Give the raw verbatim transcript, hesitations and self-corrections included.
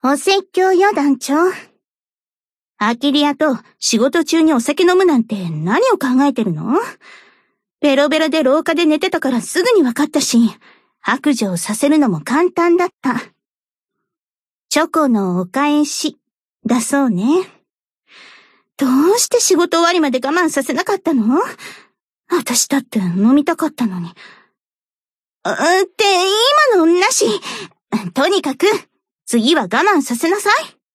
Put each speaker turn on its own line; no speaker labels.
お説教よ、団長。アキリアと仕事中にお酒飲むなんて何を考えてるの？ベロベロで廊下で寝てたからすぐに分かったし、白状させるのも簡単だった。チョコのお返し、だそうね。どうして仕事終わりまで我慢させなかったの？私だって飲みたかったのに。うって、今のなし。とにかく、次は我慢させなさい。